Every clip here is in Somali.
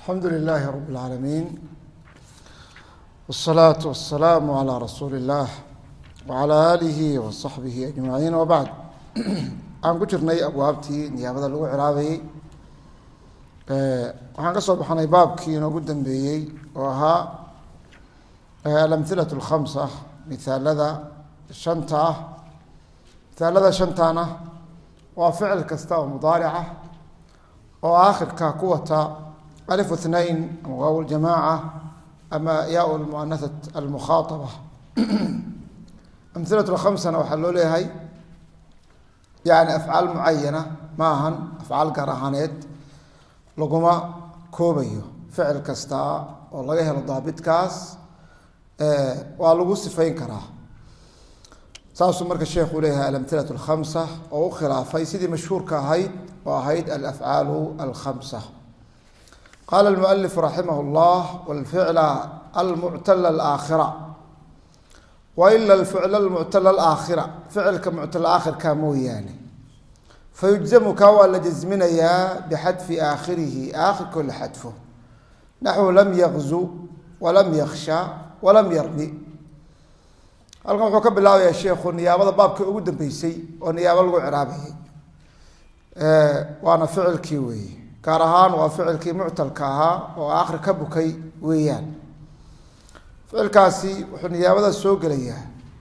الحمد لله رب العالمين والصلاة والسلام على رسول الله وعلى آله وصحبه أجمعين وبعد aan ku jirnay abwaabtii niyaabada lagu ciraabayay waxaan ka soo baxnay baabkii inoogu dambeeyey oo ahaa alamhilatu alkhamsa mithaalada shanta ah mithaalada shantana waa ficil kasta oo mudaarica oo aakhirka ku wata alif اثنين ama waaw اljamaaca ama yaa اlmuanaثة almukhaaطaba amhilatu lkhamsana waxaa loo leeyahay yani afcaal mucayana ma ahan afcaal gaar ahaaneed laguma koobayo ficil kasta oo laga helo daabitkaas waa lagu sifayn karaa saasuu marka sheekhu leeyahay alamhilatu alkhamsa oo u khilaafay sidii mashhuurka ahayd oo ahayd alafcaalu alkhamsa qaala almualifu raximah llah walficla almuctala alaakhira waila alficla almuctala alaakhira ficilka muctala aakhirka mooyaane fayujzamu kaa waa la jasminayaa bixadfi aakhirihi aakhirkoo la xadfo naxwu lam yaqzu walam yaksha walam yarmi halkan wuxuu ka bilaabayaa sheekhu niyaabada baabkii ugu dambeysay oo niyaabo lagu ciraabayay waana ficilkii weeye gaar ahaan waa ficilkii muctalka ahaa oo aakhir ka bukay weeyaan ficilkaasi wuxuu niyaabada soo gelayaa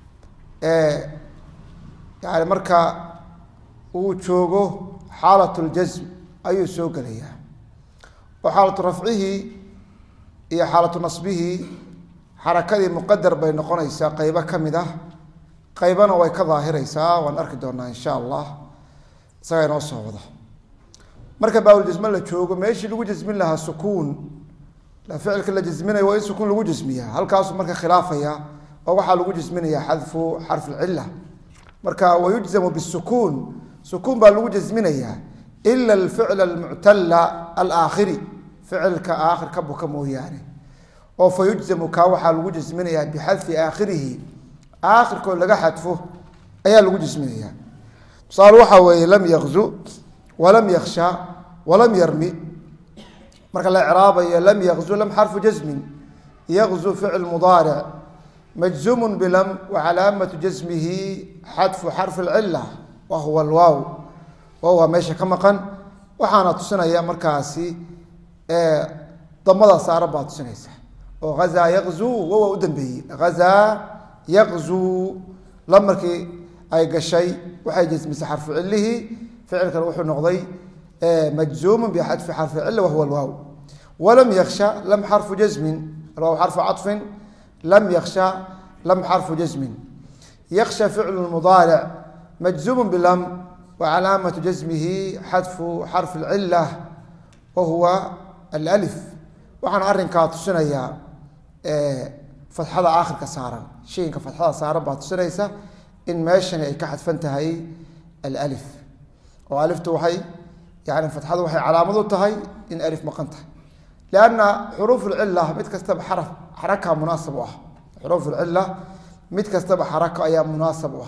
yani marka uu joogo xaalat ljasm ayuu soo gelayaa oo xaalatu rafcihii iyo xaalatu nasbihii xarakadii muqadar bay noqonaysaa qeybo ka mid ah qeybana way ka daahireysaa waan arki doonaa insha allah isagaa inoo soo wada marka baabuljasme la joogo meeshii lagu jasmin lahaa sukuun ficilka la jasminayo waa in sukuun lagu jasmiyaa halkaasuu marka khilaafaya oo waxaa lagu jasminaya xadfu xarf lcila marka wayujzamu bisukuun sukuun baa lagu jasminayaa ila alficla almuctala alaakhiri ficilka aakhir ka buka mooyaane oo fa yujzamu kaa waxaa lagu jasminayaa bixadfi aakhirihi aakhirkoo laga xadfo ayaa lagu jasminayaa tusaale waxaa weeye lam yaqzu walam yaksha walam yarmi marka la craabayo lam yaqzu lam xarfu jasmin yaqzu ficil mudaaric majzuumun bilam wacalaamatu jasmihi xadfu xarfi lcila wa huwa alwaaw waawaa meesha ka maqan waxaana tusinaya markaasi damada saaran baa tusinaysa oo hazaa yaqzu wawa u dambeeyey hazaa yaqzu la markii ay gashay waxay jasmisay xarfu cilihii ficilkana wuxuu noqday majzuumu bixadfi xarfi cila wahuwa alwaaw walam yaksha lam xarfu jasmin alwaaw xarfu caطfin lam yaksha lam xarfu jasmin yaksha ficlu mudaaric majzuumu bilam wacalaamatu jasmihi xadfu xarfi lcila wahuwa alif waxaana arrinkaa tusinayaa fatxada aakhirka saaran shayinka fatxada saaran baa tusinaysa in meeshani ay ka xadfan tahay alif oo aliftu waxay yani fatxadu waxay calaamad u tahay in alif maqan tahay lianna xuruuf lcila mid kastaba xaraka munaasab u ah xuruuf lcila mid kastaba xarako ayaa munaasab u ah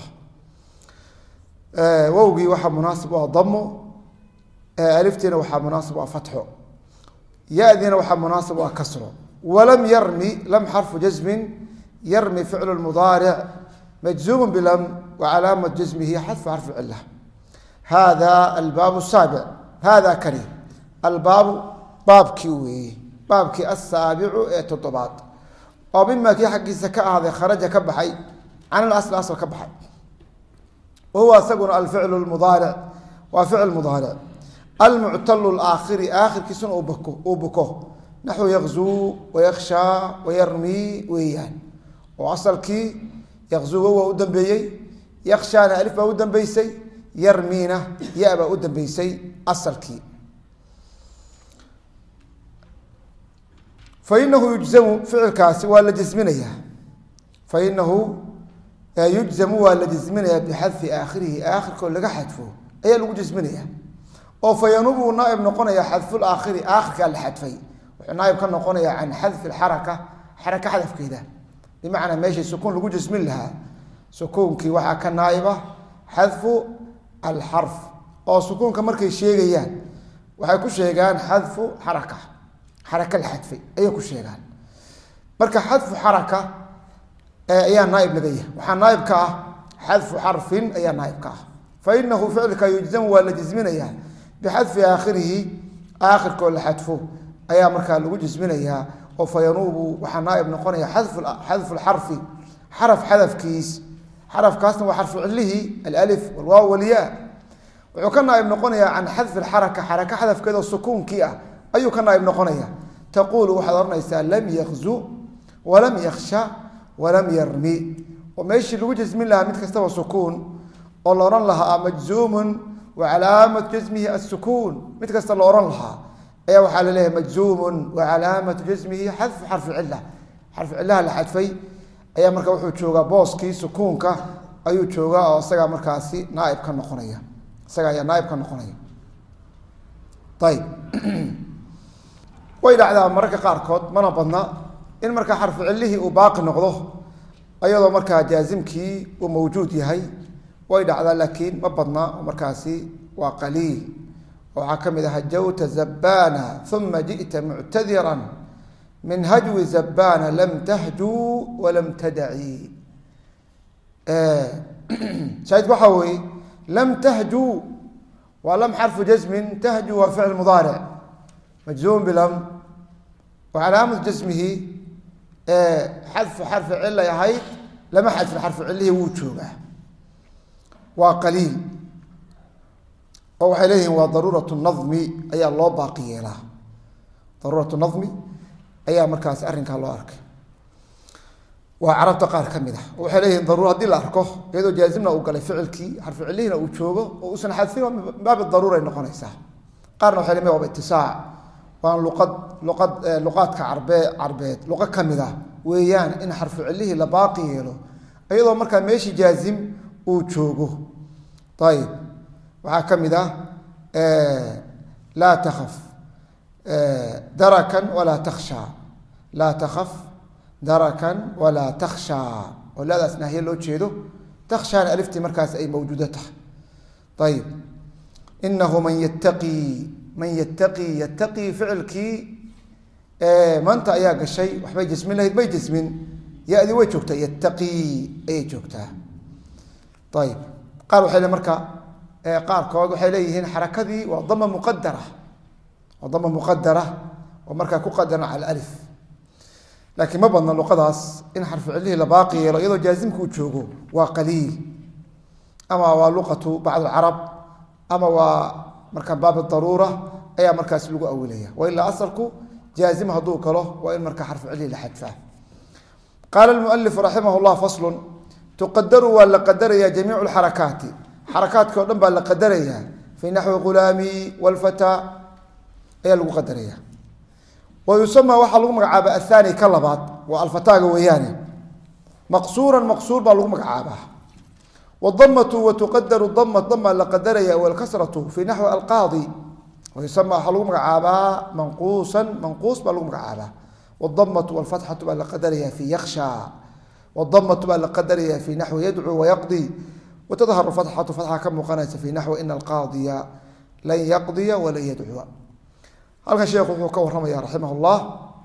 wowgii waxaa munaasab u ah damo aliftiina waxaa munaasab u ah fatxo yadiina waxaa munaasab u ah kasro walam yarmi lam xarfu jasmin yarmi ficlu mudaaric majzuumu bilam wacalaamat jasmihi xadfu xarfi cila hada albaab saabic hada kani albaabu baabkii weeye baabkii asaabicu ee toddobaad oo mima kii xaggiisa ka ahaaday kharaja ka baxay can ilasl asl ka baxay wahuwa isaguna alficlu mudaaric waa ficil mudaaric almuctalu laakhiri aakhirkiisuna uu buko naxwu yaqzuu wayakshaa wayarmi weeyaan oo asalkii yaqzuu wawa u dambeeyey yakshaana alif baa u dambeysay yarmiina ya-baa u dambeysay asalkii fainahu yujzamu ficilkaasi waa la jasminayaa fainahu yujzamu waa la jasminayaa bixadfi aakhirihi aakhirkoo laga xadfo ayaa lagu jasminayaa oo fayanubu naaib noqonaya xadfu laakhiri aakhirkaa la xadfay wuxuu naaib ka noqonayaa can xadfi xaraka xaraka xadafkeeda bimacnaa meeshii sukuun lagu jasmin lahaa sukuunkii waxaa ka naaiba xadfu alxarf oo sukuunka markay sheegayaan waxay ku sheegaan xadfu xaraka xaraka la xadfay ayay ku sheegaan marka xadfu xaraka ayaa naaib laga yahay waxaa naaib ka ah xadfu xarfin ayaa naaib ka ah fainahu ficilka yujzamu waa la jisminayaa bixadfi aakhirihi aakhirkoo la xadfo ayaa markaa lagu jisminayaa oo fayanuubu waxaa naaib noqonaya xadfu lxarfi xaraf xadafkiis xarafkaasna waa xarfu cilihi alif walwaaw walyaa wuxuu ka naaib noqonayaa can xadfi xaraka xaraka xadafkeeda sukuunkii ah ayuu ka naaib noqonaya taquulu waxaad ohanaysaa lam yakzu walam yaksha walam yarmi oo meeshii lagu jasmin lahaa mid kastaba sukuun oo la ohan lahaa majzuumun wa calaamatu jasmihi asukuun mid kasta la ohan lahaa ayaa waxaa laleeyahay majzuumun wa calaamatu jasmihi xadfu xarfi cila xarfi cilaha la xadfay ayaa marka wuxuu joogaa booskii sukuunka ayuu joogaa oo isagaa markaasi naaib ka noqonaya isaga ayaa naaib ka noqonaya ayib way dhacdaa mararka qaarkood mana badna in markaa xarfu cilihii uu baaqi noqdo ayadoo markaa jaazimkii uu mawjuud yahay way dhacdaa laakiin ma badna oo markaasi waa qaliil waxaa ka mid ah hajawta zabana uma ji'ta muctadiran min hajwi zabana lam tahjuu walam tadaci shaahidku waxaa weeye lam tahjuu waa lam xarfu jasmin tahju waa ficil mudaaric majzuum bilam wa calaamatu jasmihi xadfu xarfi cilay ahayd lama xadfin xarfu cilihii wuu joogaa waa qaliil oo waxay leeyihiin waa daruurat nadmi ayaa loo baaqi yeelaa daruurat nadmi ayaa markaasi arrinkaa loo arkay waa carabta qaar ka mid ah oo waxay leeyihiin daruura haddii la arko iyadoo jaazimna uu galay ficilkii xarfu cilihina uu joogo oo uusan xadfin min baabi daruuray noqonaysaa qaarna waxay leeyihin waaba itisaac waan luqaadka carbeed luqo ka mid ah weeyaan in xarfu cilihii la baaqi yeelo iyadoo markaa meeshii jaazim uu joogo ayib waxaa ka mid ah laa takaf darakan walaa taksha laa takaf darakan walaa taksha oo laadaas nahye loo jeedo takshaana aliftii markaas ay mawjuudo tahay ayib inahu man yattaqii yattaqii ficilkii maanta ayaa gashay waxbay jasmin lahayd may jasmin ya-dii way joogtaa yattaqii ayay joogtaa ayib qaar waxay le marka qaarkood waxay leeyihiin xarakadii waa dama muqadara oo markaa ku qadaran cala alif laakiin ma badna luqadaas in xarfu cilihii la baaqi yeelo iyadoo jaazimka uu joogo waa qaliil ama waa luqatu bacd alcarab ama waa markaa baab daruura ayaa markaas lagu awilaya wailaa asalku jaazim hadduu galo waa in markaa xarfu cilihii la xadfaa qaala almualifu raximah llah faslun tuqadaru waa la qadaraya jamiicu lxarakaati xarakaadki o dhan baa la qadarayaa fii naxwi ghulaami walfataa ayaa lagu qadaraya wa yusama waxaa lagu magacaaba athani ka labaad waa alfataaga weeyaane maqsuuran maqsuur baa lagu magacaabaa wadamatu watuqadaru dama dama la qadaraya walkasratu fii naxwi alqaadi wayusama waxaa lagu magacaabaa manquusan manquus baa lagu magacaabaa wadamatu walfatxatu baa la qadaraya fii yaksha wadamatu baa la qadaraya fii naxwi yadcuu wayaqdi watadharu fatxatu fatxa ka muuqanaysa fii naxwi ina alqaadiya lan yaqdiya walan yadcuwa halkan sheekhu wuxuu ka warramaya raximah llah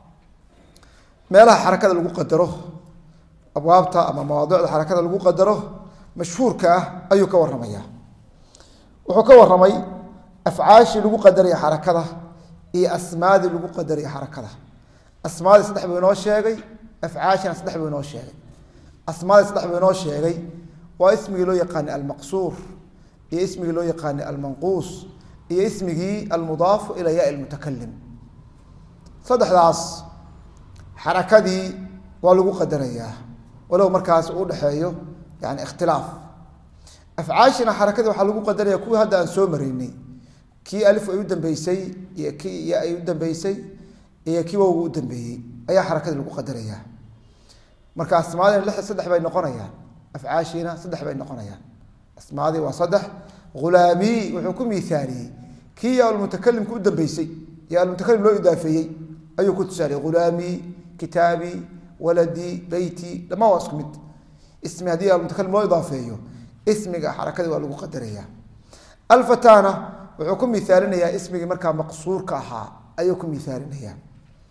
meelaha xarakada lagu qadaro abwaabta ama mawaadicda xarakada lagu qadaro mashhuurka ah ayuu ka warramaya wuxuu ka warramay afcaashii lagu qadaraya xarakada iyo asmaadii lagu qadaraya xarakada asmaadii saddex buu inoo sheegay afcaashina saddex buu inoo sheegay asmaadii saddex buu inoo sheegay waa ismigii loo yaqaanay almaqsuur iyo ismigii loo yaqaanay almanquus iyo ismigii almudaafu ilaa yaa lmutakalim saddexdaas xarakadii waa lagu qadarayaa walow markaas uu dhexeeyo yani ikhtilaaf afcaashina xarakadii waxaa lagu qadaraya kuwii hadda aan soo maraynay kii alif ay u dambeysay iyo kii ya ay u dambeysay iyo kii wowga u dambeeyey ayaa xarakadii lagu qadaraya marka asmaadina saddex bay noqonayaan afcaashiina saddex bay noqonayaan asmaadii waa saddex ghulaami wuxuu ku miaaliyey kii yaa almutakalimka u dambeysay yaa almutakalim loo idaafeeyey ayuu ku tusaaliyey ghulaami kitaabi waladi beyti dhamaan waa isku mid ismi haddii almutakalim loo idaafeeyo ismiga xarakadii waa lagu qadaraya alfatana wuxuu ku miaalinayaa ismigii markaa maqsuurka ahaa ayuu ku miaalinayaa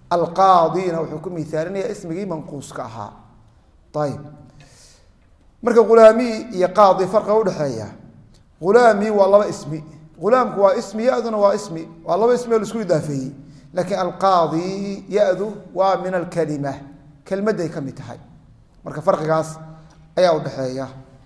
alqaadina wuxuu ku miaalinaya ismigii manquuska ahaa. ayib marka ghulaami iyo qaadi farqiga udhexeeya, ghulaami waa laba ismi, ghulaamku waa ismi, ya-duna waa ismi, waa laba ismi oo laisku idaafeeyey. laakiin alqaadi ya-du waa min alkalima, kelmadday ka mid tahay, marka farqigaas ayaa udhexeeya.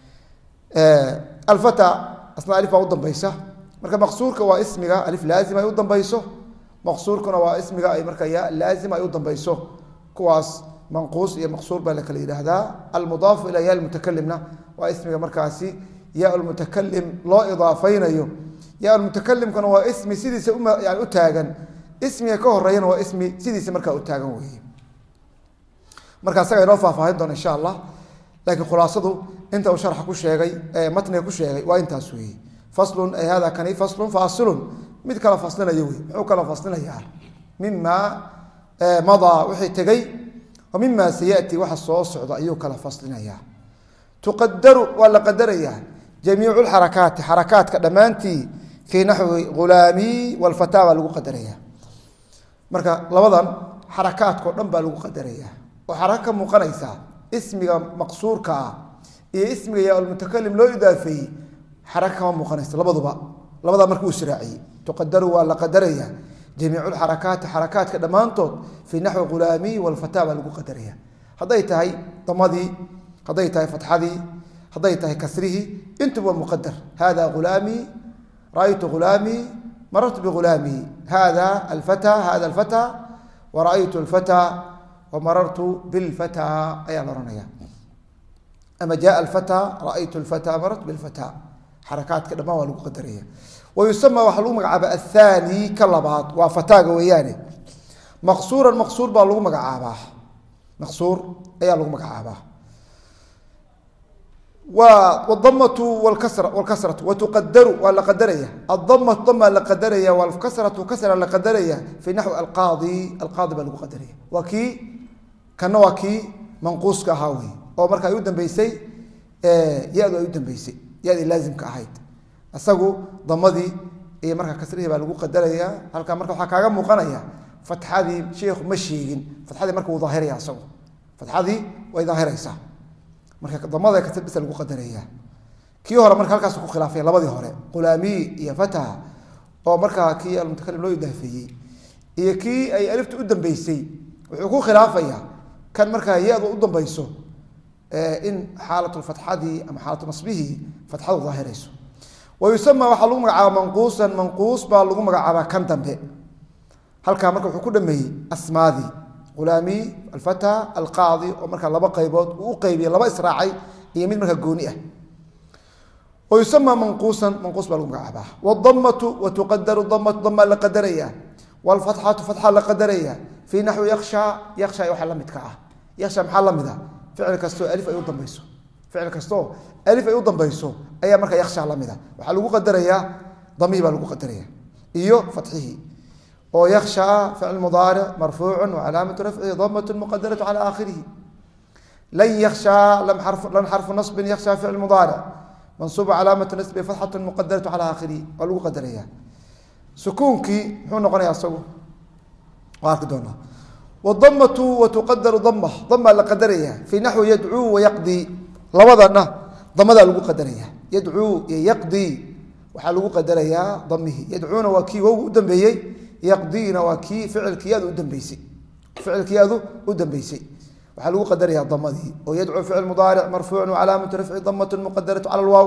alfata asna alif baa u dambaysa, marka maqsuurka waa ismiga alif laazim ay u dambayso, maqsuurkuna waa ismiga ay marka ya laazim ay u dambayso. kuwaas manquus iyo maqsuur baa la kala yidhaahdaa. almudaafu ilaa ya lmutakalimna waa ismiga markaasi ya lmutakalim loo idaafaynayo. ya lmutakalimkuna waa ismi sidiisa yani u taagan, ismiga ka horeeyana waa ismi sidiisa markaa u taagan weeye. marka isaga inoo faahfaahin doona insha allah, laakiin khulaasadu inta uu sharxa ku sheegay matniga ku sheegay waa intaas weeye. faslun ay hada kani faslun faasilun, mid kala faslinayo wey. muxuu kala faslinayaa? mima madaa wixii tegey, wa mima sayati waxa soo socda ayuu kala faslinayaa. tuqadaru waa la qadarayaa jamiicu lxarakaati, xarakaadka dhammaantii fii naxwi ghulaami walfataa baa lagu qadarayaa. marka labadan xarakaadkao dhan baa lagu qadarayaa, oo xaraka ka muuqanaysaa ismiga maqsuurka ah iyo ismiga yaa almutakalim loo idaafeeyey, xaraka kama muuqanaysa labaduba. labadaa marka uu israaciyey, tuqadaru waa la qadarayaa jamiicu lxarakaati, xarakaadka dhammaantood fii naxwi ghulaami walfataa baa lagu qadaraya. hadday tahay damadii, hadday tahay fatxadii, hadday tahay kasrihii, intuba waa muqadar. hada ghulaami, raaytu ghulaami, marartu bighulaami, hada alfata, hada alfata, waraaytu alfata, wamarartu bilfata ayaa la ohanaya. ama jaa alfata, raaytu alfata, marartu bilfata. xarakaadka dhammaan waa lagu qadaraya. wayusama waxaa lagu magacaaba athani ka labaad, waa fataaga weeyaane. maqsuuran maqsuur baa lagu magacaabaa, maqsuur ayaa lagu magacaabaa. wdamatu wlkasratu watuqadaru waa la qadaraya. adamatu damaa la qadaraya, walkasratu kasra la qadaraya. fii naxwi alqaadi, alqaadi baa lagu qadaraya. waa kii kana waa kii manquuska ahaa wey, oo marka ay u dambeysay ya-du ay u dambeysay, ya-dii laazimka ahayd. isagu damadii iyo markaa kasrihii baa lagu qadaraya. halkaa marka waxaa kaaga muuqanaya fatxadii sheikhu ma sheegin, fatxadii marka wuu daahiraya, isagu fatxadii way daahiraysaa, marka damada kasr bisa lagu qadaraya. kii hore marka halkaas ku khilaafaya labadii hore, ghulaami iyo fatha, oo markaa kii almutakalim loo idaafeeyey, iyo kii ay alifta u dambeysay, wuxuu ku khilaafaya kan markaa ya-du u dambayso in xaalatu fatxadii ama xaalatu nasbihii fatxadu daahirayso. wayusama waxaa lagu magacaaba manquusan, manquus baa lagu magacaabaa kan dambe. halkaa marka wuxuu ku dhameeyey asmaadii ghulaami, alfata, alqaadi, oo markaa laba qaybood uu u qeybiyey, laba israacay iyo mid markaa gooni ah. wayusama manquusan, manquus baa lagu magacaabaa. wdamatu watuqadaru damatu, damaa la qadaraya. wlfatxatu fatxa la qadaraya. fii naxwi yaksha, yaksha waxaa la midka ah. yaksha maxaa la mid a? ficil kastoo alif ay u dambayso, ficil kastoo alif ay u dambayso ayaa markaa yaksha la mida, waxaa lagu qadarayaa damihii baa lagu qadaraya iyo fatxihii. oo yaksha ficil mudaaric marfuucu wacalaamatu rafcihi damatu muqadaratu cala aakhirihi. lan yaksha lan xarfu nasbin, yaksha ficil mudaaric mansuubu calaamatu nasbi fatxatu muqadaratu cala aakhirihi, waa lagu qadaraya. sukuunkii muxuu noqonaya isagu waa arki doonaa. wdamatu watuqadaru dama, damaa la qadaraya. fii naxwi yadcuu wayaqdi, labadana damadaa lagu qadaraya. yadcuu iyo yaqdi waxaa lagu qadarayaa damihii. yadcuuna waa kii wowga u dambeeyey, yaqdiina waa kii ficilkii ya-du u dambeysay, ficilkii ya-du u dambeysay, waxaa lagu qadarayaa damadii. oo yadcuu ficil mudaaric marfuucu wacalaamatu rafci damatu muqadaratu cala lwaaw.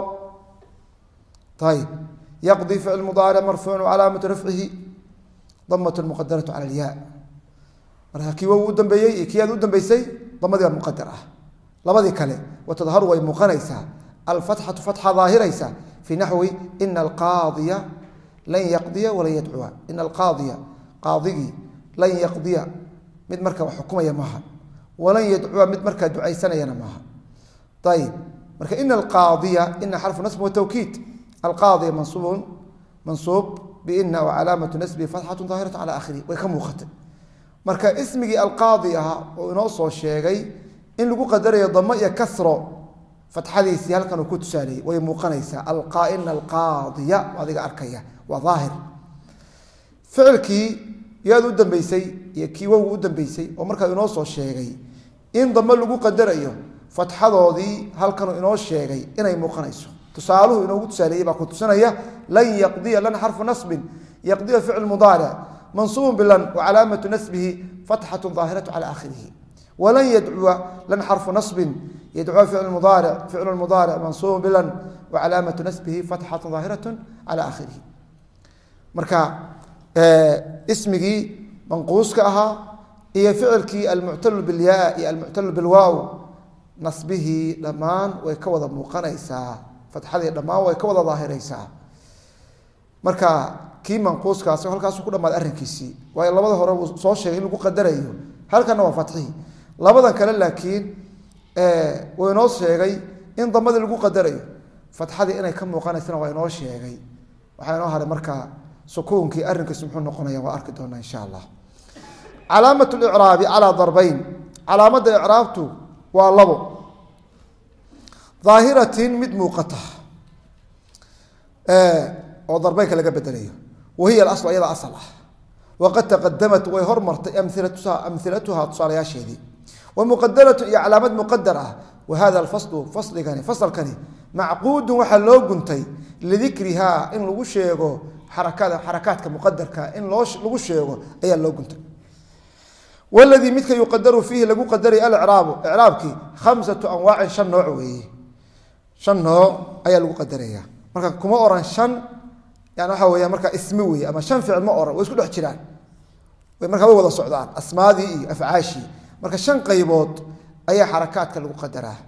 ayib yaqdi ficil mudaaric marfuucu wacalaamatu rafcihi damatu muqadaratu cala lyaa. marka kii wow u dambeeyey iyo kii ya-du u dambeysay damadii baa muqadar ah. labadii kale watadharu way muuqanaysaa alfatxatu fatxa daahiraysa. fii naxwi ina alqaadiya lan yaqdiya walan yadcuwa. ina alqaadiya, qaadigii, lan yaqdiya mid marka wax xukumaya maaha, walan yadcuwa mid markaa ducaysanayana maaha. ayib marka ina alqaadiya, ina xarfu nasb watawkiid. alqaadiya mansuubun mansuub biina wacalaamatu nasbi fatxatu daahiratu cala aakhirihi, way ka muuqatay. marka ismigii alqaadi ahaa oo inoo soo sheegay in lagu qadarayo damo iyo kasro, fatxadiisii halkan uu ku tusaaleeyey way muuqanaysaa. ina alqaadiya adiga arkaya waa daahir. ficilkii ya-du u dambeysay iyo kii wow u dambeysay oo markaa inoo soo sheegay in damo lagu qadarayo fatxadoodii halkan inoo sheegay inay muuqanayso tusaaluhu inoogu tusaaleeyay baa ku tusinaya lan yaqdiya lan xarfu nasbin yaqdiya ficl mudaaric mansuubun bilan wacalaamatu nasbihi fatxatu daahiratu cala aakhirihi walan yadcuwa lan xarfu nasbin yadcuwa ficlu mudaaric mansuubun bilan wacalaamatu nasbihi fatxatu daahiratu cala aakhirihi marka ismigii manquuska ahaa iyo ficilkii almuctalu bilyaa iyo almuctalu bilwaaw nasbihii dhammaan way ka wada muuqanaysaa fatxadii dhammaan way ka wada daahiraysaa marka kii manquuskaas halkaasuu ku dhammaaday arrinkiisii waayo labada hore uu soo sheegay in lagu qadarayo halkana waa fatxihii labadan kale laakiin wuu inoo sheegay in damadii lagu qadarayo fatxadii inay ka muuqanaysana waa inoo sheegay waxaa inoo haray marka sukuunkii arrinkiisu muxuu noqonaya waa arki doonaa insha allah calaamat licraabi calaa darbayn calaamadda icraabtu waa labo daahiratin mid muuqata oo darbeynka laga bedelayo wahiya alasl iyada asal ah waqad taqadamat way hormartay amhilatuhaa tusaalayaasheedii wamuqadaratu iyo calaamad muqadar ah wahada alfaslu fasligani fasalkani macquudun waxaa loo guntay lidikrihaa in lagu sheego xarakaadka muqadarka in lagu sheego ayaa loo guntay waladii midka yuqadaru fiihi lagu qadaray alcraabu icraabkii khamsatu anwaacin shan nooc weeye shan nooc ayaa lagu qadaraya marka kuma oran shan yani waxa weya marka ismi wey ama shan ficil ma oran way isku dhex jiraan markaa way wada socdaan asmaadii iyo afcaashii marka shan qaybood ayaa xarakaadka lagu qadaraa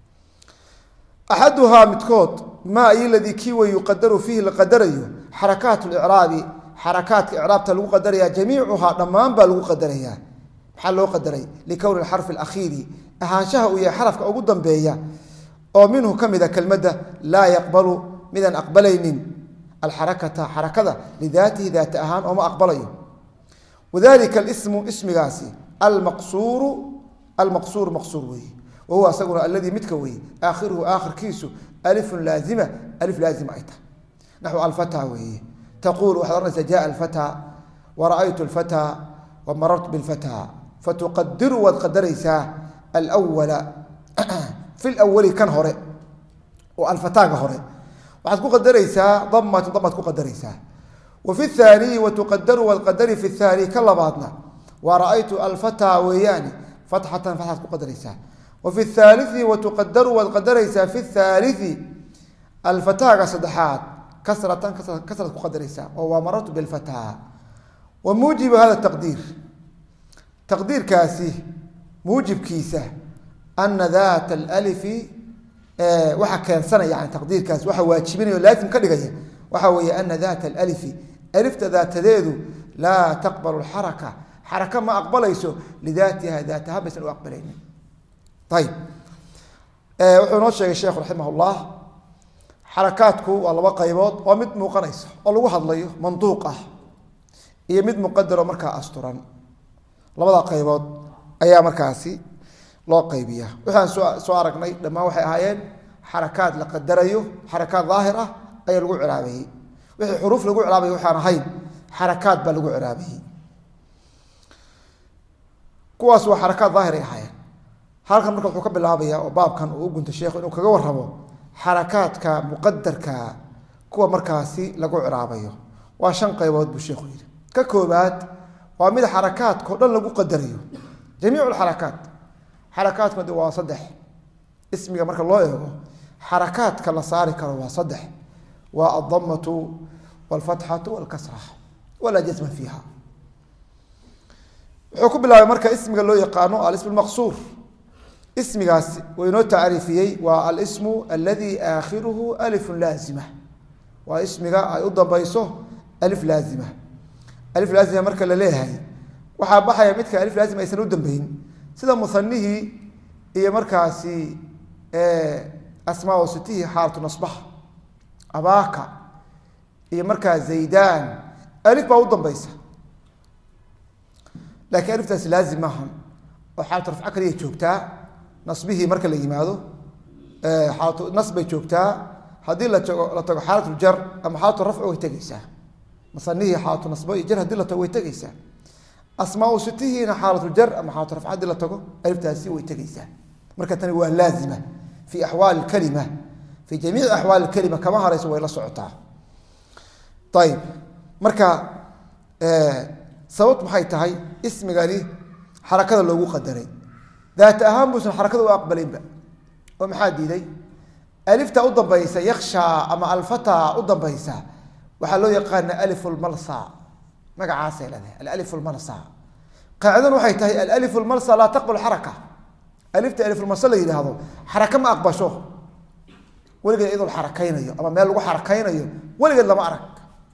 axaduhaa midkood maa ay ladii kii way yuqadaru fiihi la qadarayo xarakaat licraabi xarakaadka icraabta lagu qadaraya jamiicuhaa dhammaan baa lagu qadarayaa maxaa loo qadaray likowni xarfi alakhiiri ahaanshaha uu yahay xarafka ugu dambeeya oo minhu ka mida kelmadda laa yaqbalu midaan aqbalaynin alxarakata xarakada lidaatihi daata ahaan ooma aqbalayo wadalika alismu ismigaasi almaqsuuru maqsuur weeye wahuwa isaguna aladii midka weeye aakhiruhu aakhirkiisu alifun laazima alif laazima ay tahay naxwu alfataa weeye taquul waxaad ohanaysaa jaa alfataa wara'aytu alfataa wamarartu bilfataa fatuqadiru waad qadaraysaa alwala fi lwali kan hore oo alfataaga hore waxaad ku qadaraysaa damatan damaad ku qadaraysaa wa fi thaaniyi watuqadaru waad qadari fi thaaniyi ka labaadna wa ra'aytu alfataa weeyaani fatxatan fatxaad ku qadaraysaa wa fi thaaliثi watuqadaru waad qadaraysaa fi thaaliثi alfataaga saddexaad kasratan kasraad ku qadaraysaa oo waa marartu bilfataa wa muujibu hada taqdiir taqdiirkaasi muujibkiisa ana daata alalifi waxa keensanaya yani taqdiirkaas waxa waajibinaya o laazim ka dhigaya waxa weeye ana daata alalifi alifta daatadeedu laa taqbalu lxaraka xaraka ma aqbalayso lidaatiha daataha baysan u aqbalaynin ayib wuxuu inoo sheegay sheekhu raximah llah xarakaadku waa laba qaybood oo mid muuqanaysa oo lagu hadlayo manduuq ah iyo mid muqadaro markaa asturan labada qaybood ayaa markaasi loo qaybiya waxaan soo aragnay dhammaan waxay ahaayeen xarakaad la qadarayo xarakaad daahir ah ayaa lagu ciraabayey wixii xuruuf lagu ciraabayay waxaan ahayn xarakaad baa lagu ciraabayey kuwaas waa xarakaad daahir ay ahaayeen halkan marka wuxuu ka bilaabaya oo baabkan uu u guntay sheekhu inuu kaga warramo xarakaadka muqadarka kuwa markaasi lagu ciraabayo waa shan qaybood buu sheekhu yidhi ka koobaad waa mid xarakaadka o dhan lagu qadarayo jamiicu lxarakaat xarakaadku de waa saddex ismiga marka loo eego xarakaadka la saari karo waa saddex waa aldamatu walfatxatu walkasra walaa jasma fiiha wuxuu ku bilaabay marka ismiga loo yaqaano alism maqsuur ismigaasi uu inoo tacriifiyey waa alismu aladi aakhiruhu alifun laazima waa ismiga ay u dambayso alif laazima alif laazima marka la leeyahay waxaa baxaya midka alif laazima aysan u dambeyn sida musanihii iyo markaasi asmaa sitihi xaalatu nasbaha abaaka iyo markaa zaydaan alif baa u dambeysa laakiin aliftaasi laazim maahan oo xaalatu rafca kaliya joogtaa nasbihii marka la yimaado xaalatu nas bay joogtaa haddii la tago xaalatu jar ama xaalatu rafci way tegeysaa musanihii xaalatu nasbo iyo jar hadii la tago way tegeysaa asmaa sitihiina xaalatu jar ama xaalatu rafc hadii la tago aliftaasi way tagaysaa marka tani waa laazima fi ahwaal kalima fi jamiic ahwaal kalima kama harayso way la socotaa طيب marka sabab maxay tahay ismigani xarakada loogu qadaray daat ahaan buusan xarakada u aqbalinba oo maxaa diiday alifta u dambaysa yakhsha ama alfata u dambaysa waxa loo yaqaan aliful malsa magacaas ay leedahay aliful malsa qaacidan waxay tahay aliful malsa la taqbal haraka alifta aliful malsa la yiraahdo haraka ma aqbasho waligeed idul harakaynayo ama meel lagu harakaynayo waligeed lama arag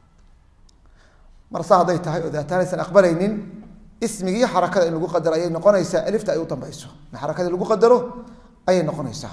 marsa haday tahay oo daataysan aqbalaynin ismigii harakada in lagu qadaro ay noqonaysa alifta ay u dambayso harakada lagu qadaro ay noqonaysa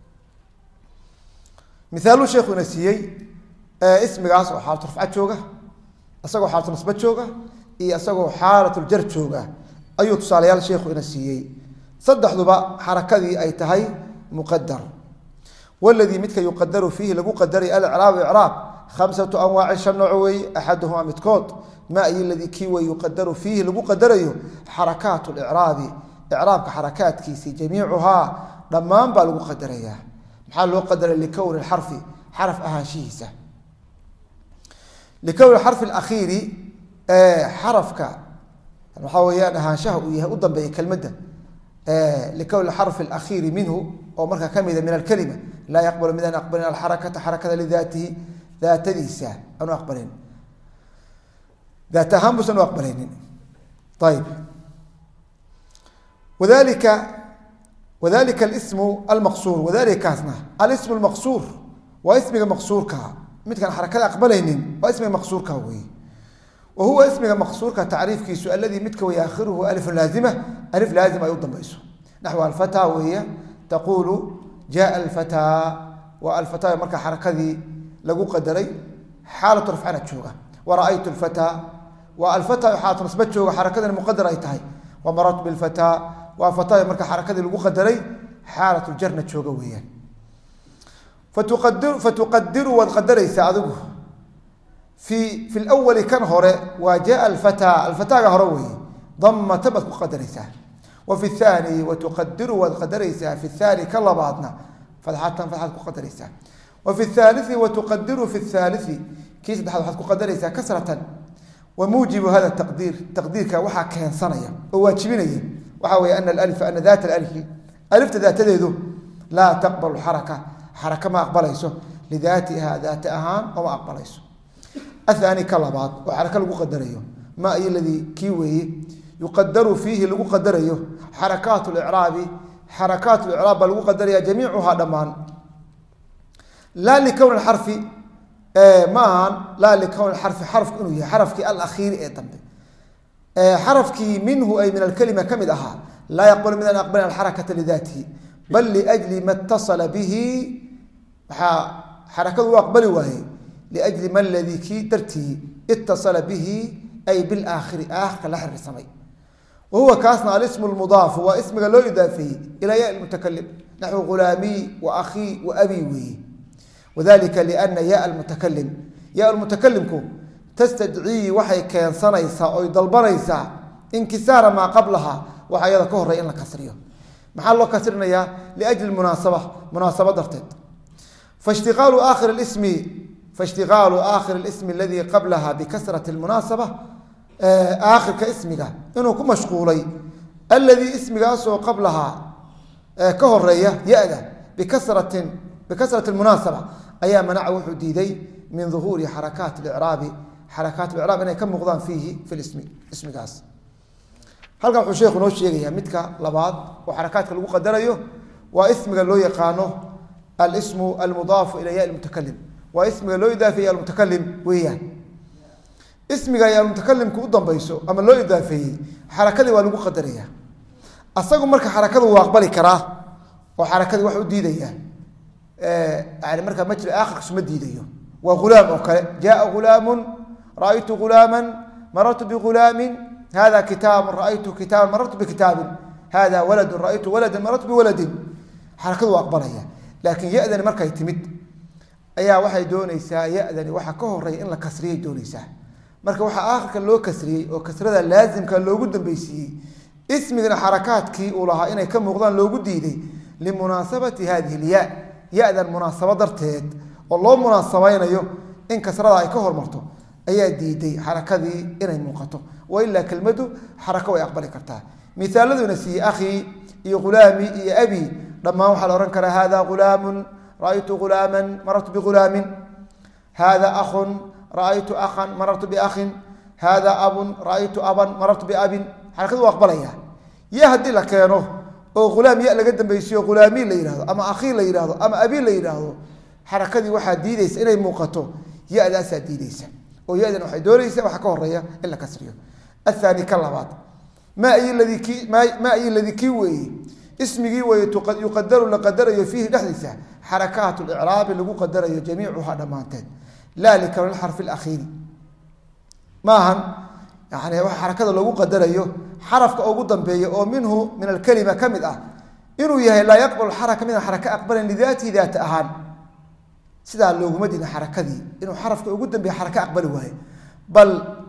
مثال شيخ نسيي اسمغاس oo xaalad rafca jooga asagoo xaalad nasba jooga iyo asagoo xaalad jar jooga ayuu tusaalayaal sheekhu ina siiyay saddexduba xarakadii ay tahay muqaddar والذي midka yuqaddaru fihi lagu qadaray al-i'raab i'raab khamsatu anwaa'i shan'uwi ahaduhuma midkood ma ay alladhi kiwa yuqaddaru fihi lagu qadarayo harakaatu al-i'raab i'raabka harakaadkiisi jamiicuha dhamaan baa lagu qadarayaa maxaa loo qadaray likown al-harfi harf ahaanshihiisa likown al-harf al-akhir harfka waxa weeyaan ahaanshaha uu yahay u dambeeyay kelmadda likown al-harf al-akhir minhu oo marka kamida min al-kalima la yaqbalu min an aqbalina al-harakata harakata li dhatihi dhatadiisa anu aqbalin dhatahan busan aqbalin طيب وذلك الاسم المقصور وذلك اسمه الاسم المقصور واسم مقصور كا مثل حركه اقبلين واسم مقصور كوي وهو اسم مقصور كتعريف كيس الذي متك وياخره الف لازمه الف لازمه يضم باسمه نحو الفتى وهي تقول جاء الفتى والفتى مركه حركه لو قدري حاله رفعنا جوغا ورايت الفتى والفتى حاله نسبه جوغا حركه المقدره اي تahay ومرت بالفتى وفتى مركه حركه لو قدري حاله الجر جوغا ويان فتقدر وتقدريس ادغو في الاول كان هره وجاء الفتى هروي ضم تبت قدريسه وفي الثاني وتقدر وتقدريسه في الثاني كلا بعضنا فتحه قدريسه وفي الثالث وتقدر في الثالث كيس دحد قدريسه كسره وموجب هذا التقدير تقديرك وحا كان صنيا وواجبينيه waxa weey an al-alif an dhaat al-alif alifta dhaatadeedu la taqbal haraka haraka ma aqbalayso lidatiha dhaat ahaan oo aqbalayso athani kalabaad oo haraka lagu qadarayo ma ay alladhi ki weey yuqaddaru fihi lagu qadarayo harakaat al-i'raab lagu qadaraya jamiicuha dhamaan la likown al-harfi la likown al-harfi harf inuu yahay harfki al-akhir ee dambe حرفكي منه أي من الكلمة كمدها لا يقبل من أن أقبل الحركة لذاته بل لأجل ما اتصل به حركة أقبل وهي لأجل ما الذي كي ترتي اتصل به أي بالآخر آخر لحر السمي وهو كاسنا الاسم المضاف هو اسم لا يضافي إلى ياء المتكلم نحو غلامي وأخي وأبي وذلك لأن ياء المتكلم تستدعي وحي كان صنيسا او دلبريسا انكسار ما قبلها وحيدا كهر ان لا كسريو maxaa loo kasrinaya لاجل مناسبه درتد فاشتغال اخر الاسم الذي قبلها بكسره المناسبه اخر كاسمك انه كمشغولي الذي اسمك قبلها كهريه ياده بكسره المناسبه اي منع وحديدي من ظهور حركات الاعراب inay ka muuqdaan fihi fi ismi gaas halka wuxuu sheekhu noo sheegaya midka labaad oo harakaadka lagu qadarayo waa ismiga loo yaqaano al-ismu al-mudaf ila ya al-mutakallim waa ismiga loo idaafiyo al-mutakallim weeyaan ismiga ya al-mutakallimku u dambayso ama loo idaafiyay harakadii waa lagu qadaraya asagu marka harakadu waa aqbali karaa oo harakadii wax u diidaya yani marka majri aakhir isma diidayo وغلام وكله جاء غلام رأيت غلاما مررت بغلام هذا كتاب رأيت كتاب مررت بكتاب هذا ولد رأيت ولدا مررت بولد حركه واقبلها لكن يأذن markay timid ayaa waxay doonaysaa يأذن waxa ka horeey in la kasriyo doonaysaa marka waxaa aakhirka loo kasriyey oo kasrada laazimka loogu dambaysiiyey ismigana xarakaadkii uu lahaa inay ka muuqdaan loogu diiday limunaasabati hadihi lya ya-dan munaasabo darteed oo loo munaasabaynayo in kasrada ay ka hormarto ayaa diiday xarakadii inay muuqato wailaa kelmadu xarako way aqbali kartaa. miaaladuna siiyey akhii iyo ghulaami iyo abi dhammaan waxaa la ohan karaa hada ghulaamun raaytu ghulaaman marartu bighulaamin, hada akhun raaytu akhan marartu biakhin, hada abun raaytu aban marartu biabin. xarakadu waa aqbalaya. ya haddii la keeno oo ghulaam ya laga dambaysiyo ghulaami la yihahdo ama akhi la yihahdo ama abi la yidhaahdo xarakadii waxaa diideysa inay muuqato ya-daasaa diideysa oo ya-dan waxay doonaysa waxa ka horeeya in la kasriyo. athani ka labaad ma ay ladii kii weeye ismigii weeye yuqadaru la qadarayo fiihi dhexdiisa xarakaat licraabi lagu qadarayo jamiicuhaa dhammaanteed laa likawni xarfi akhiiri maahan yani wa xarakada lagu qadarayo xarafka ugu dambeeya oo minhu min alkelima ka mid ah inuu yahay laa yaqbal xaraka midaan xaraka aqbalan lidaatihi daata ahaan. sidaa looguma dina xarakadii inuu xarafka ugu dambeeya xaraka aqbali waayo, bal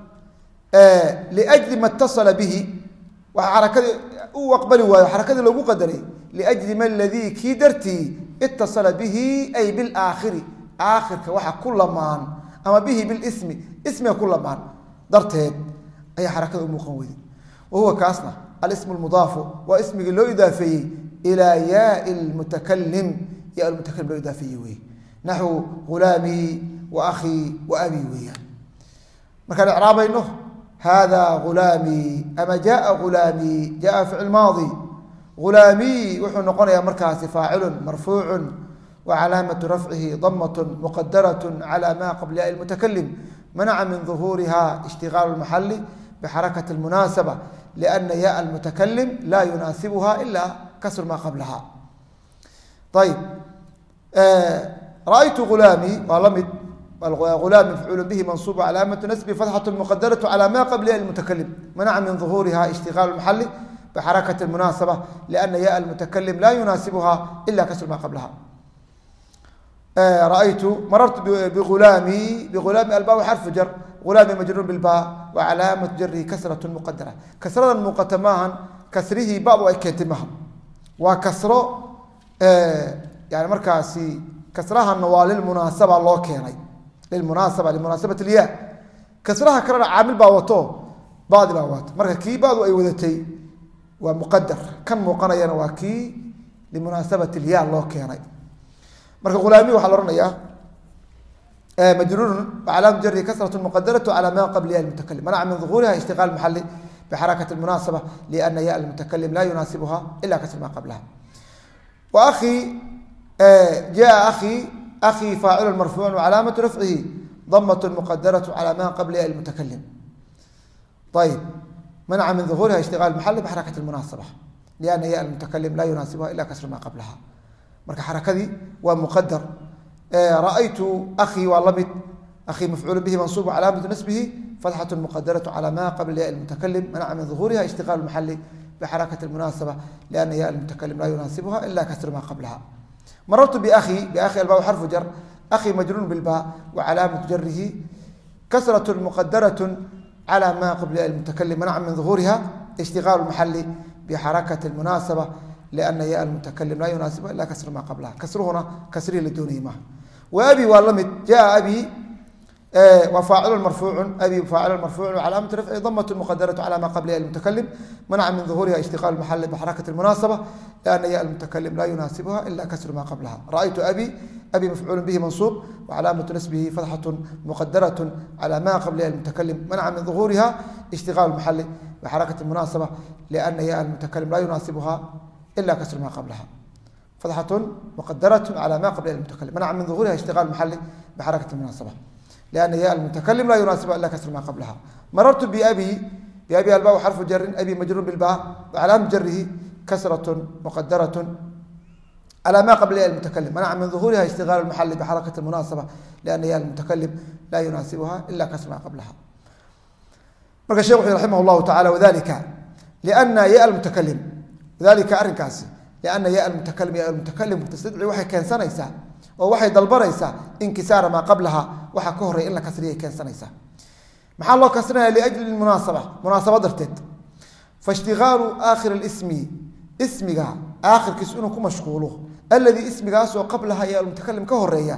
liajli ma itasala bihi waxa xarakadii uu aqbali waayo xarakadii loogu qadaray liajli ma ladii kii dartii itasala bihi ay bilaakhiri aakhirka waxa ku lamaan ama bihi bilismi ismiga ku lamaan darteed ayaa xarakada u muuqan weyday. wahuwa kaasna alismu lmudaafu waa ismigii loo idaafeeyey ilaa yaai lmutakalim ya mutakalim loo idaafeeyey wey naxwu ghulaamii wa akhii wa abii weeyaan. markaan icraabayno hada ghulaamii ama jaa ghulaamii jaa ficil maadi, ghulaamii wuxuu noqonayaa markaasi faacilun marfuucun wa calaamatu rafcihi damatun muqadaratun cala ma qabla ya mutakalim manaca min duhuuriha ishtigaalu lmaxali bxarakati lmunaasaba liana ya almutakalim laa yunaasibuha ila kasru maa qablaha. ayb raأytu ghulaamii waa la mid ghulaam mafcuul bihi mansuub calaamatu nasbi fatxaة muqadaraة calى ma qabla ya mutakalim manaca min duhuuriha ishtigaalu maxali bxarakati munaasaba liana ya almutakalim laa yunaasibuha ila kasru ma qablaha. raأytu marartu bghulaami alba xarfu jar ghulaami majruur bilba wa calaamatu jarihi kasraة muqadara. kasradan muuqata maahan kasrihii badu ay keentay maaha waa kasro yani markaasi kasrahana waa lilmunaasaba loo keenay limunaasabati lya. kasraha kalena caamil baa wato badi baa wato marka kii badu ay wadatay waa muqadar kan muuqanayana waa kii limunaasabati lya loo keenay. marka ghulaami waxaa la ohanayaa majruurun wacalaamatu jarihi kasratu muqadaratu calى ma qabla ya mutakalim manaca min duhuuriha ishtiqaal maxali bxarakati munaasaba liana ya almutakalim laa yunaasibuha ila kasr ma qablaha. wa akhii jaa akhii faacilu marfuucu wacalaamatu rafcihi damat muqadaratu calى ma qabla ya mutakalim. ayb manaca min duhuuriha ishtiqaal maxali bxarakati munaasaba liana ya almutakalim laa yunaasibuha ila kasr ma qablaha. marka xarakadii waa muqadar. raأytu akhii waa lamid akhii mafcuul bihi mansuub calaamatu nasbihi fatxaة muqadaraة calى ma qabla ya mutakalim manaca min duhuuriha ishtiqaal maxali bxarakati munaasaba liana ya mutakalim laa yunaasibuha ila kasr ma qablaha. marartu biakhi alba xarfu jar akhii majruur bilba wa calaamatu jarihi kasraة muqadaraة calى ma qabla ya mutakalim manaca min duhuuriha ishtiqaal maxali bxarakati munaasaba liana ya mutakalim laa yunaasibuha ila kasr ma qablaha. kasruhuna kasrihii la doonayay maaha. wa abi waa lamid jaa abi waa faacil marfuucu abi faacil marfuucu calaamatu rafci damat muqadaratu calى ma qabla ya mutakalim manaca min duhuuriha ishtiqaal maxali bxarakati munaasaba liana ya mutakalim laa yunaasibuha ila kasru ma qablaha. raأytu abi mafcuul bihi mansuub wacalaamatu nasbihi fatxaة muqadaraة calى ma qabla ya mutakalim manaca min duhuuriha ishtiqaal maxali bxarakati munaasaba liana ya mutakalim laa yunaasibuha ila kasr ma qablaha. fatxaة muqadaraة calى ma qabla ya mutakalim manaca min duhuuriha ishtiqaal maxali bxarakati munaasaba liana ya mutakalim laa yunaasibuha ila kasr ma qablaha. marartu biabi alba xarfu jarin abi majruur bilba wacalaamatu jarihi kasraة muqadaraة calى ma qabla ya mutakalim manaca min duhuuriha ishtiqaal maxali bxarakati munaasaba liana ya mutakalim laa yunaasibuha ila kasr ma qablaha. marka shekh wuxu raximah llahu tacala wadalika liana ya mutakalim dalika arrinkaasi liana ya mutakalim ya mutakalim mutastadci waxay keensanaysaa oo waxay dalbanaysaa inkisaara maa qablaha waxa ka horreya in la kasriyay keensanaysaa. maxaa loo kasrinaya liajli munaasaba darteed faishtigaalu aakhir اlismi ismiga aakhirkiisu inuu ku mashquulo aladii ismigaasoo qablaha ayaa mutakalim ka horeeya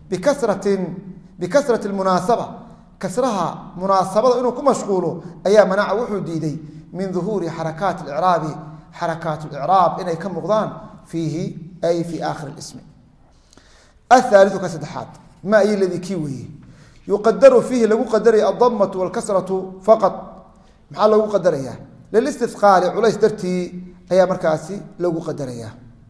bikasrati munaasaba kasraha munaasabada inuu ku mashquulo ayaa manaca wuxuu diiday min duhuuri xarakaat icraabi xarakaat icraab inay ka muuqdaan fiihi ay fi aakhir ismi ahaaliu ka saddexaad ma ay ladii kii weeye yuqadaru fiihi lagu qadaraya adamatu walkasratu faqad maxaa lagu qadaraya lilistithqaali culays dartii ayaa markaasi lagu qadaraya